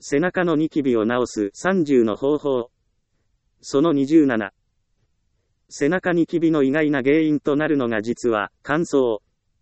背中のニキビを治す30の方法。その27。背中ニキビの意外な原因となるのが実は乾燥。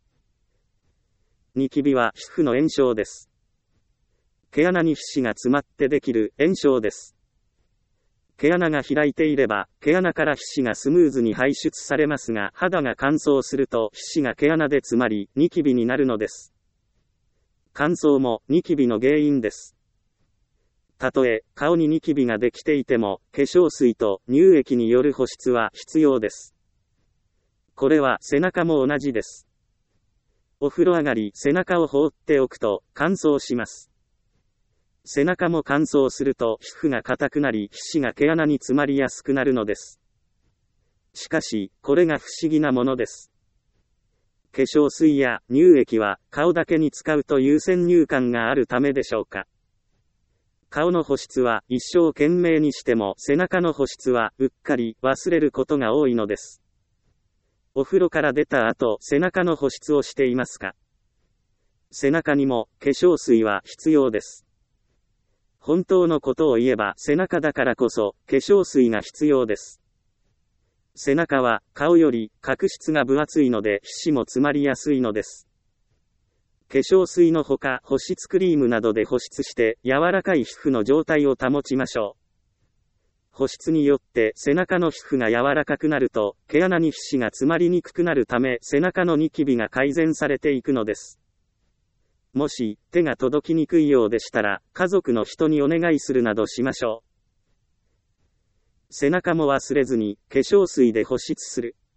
ニキビは皮膚の炎症です。毛穴に皮脂が詰まってできる炎症です。毛穴が開いていれば、毛穴から皮脂がスムーズに排出されますが、肌が乾燥すると皮脂が毛穴で詰まり、ニキビになるのです。乾燥もニキビの原因です。たとえ顔にニキビができていても、化粧水と乳液による保湿は必要です。これは背中も同じです。お風呂上がり背中を放っておくと乾燥します。背中も乾燥すると皮膚が硬くなり、皮脂が毛穴に詰まりやすくなるのです。しかし、これが不思議なものです。化粧水や乳液は顔だけに使うという先入観があるためでしょうか。顔の保湿は一生懸命にしても背中の保湿はうっかり忘れることが多いのです。お風呂から出た後、背中の保湿をしていますか？背中にも化粧水は必要です。本当のことを言えば背中だからこそ化粧水が必要です。背中は顔より角質が分厚いので皮脂も詰まりやすいのです。化粧水のほか保湿クリームなどで保湿して柔らかい皮膚の状態を保ちましょう。保湿によって背中の皮膚が柔らかくなると毛穴に皮脂が詰まりにくくなるため背中のニキビが改善されていくのです。もし手が届きにくいようでしたら家族の人にお願いするなどしましょう。背中も忘れずに化粧水で保湿する。